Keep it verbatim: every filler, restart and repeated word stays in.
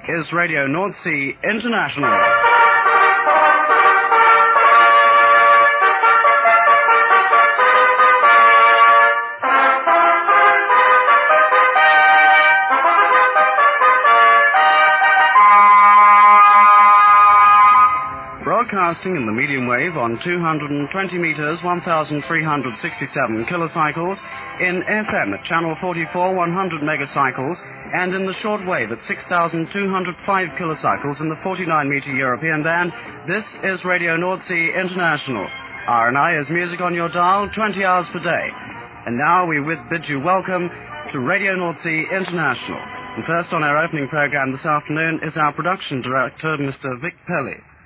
is Radio North Sea International. Broadcasting in the medium wave on two hundred twenty meters, one thousand three hundred sixty-seven kilocycles, in F M at channel forty-four, one hundred megacycles, and in the short wave at six thousand two hundred five kilocycles in the forty-nine meter European band. This is Radio North Sea International. R and I is music on your dial, twenty hours per day. And now we would bid you welcome to Radio North Sea International. And first on our opening program this afternoon is our production director, Mister Vic Pelly.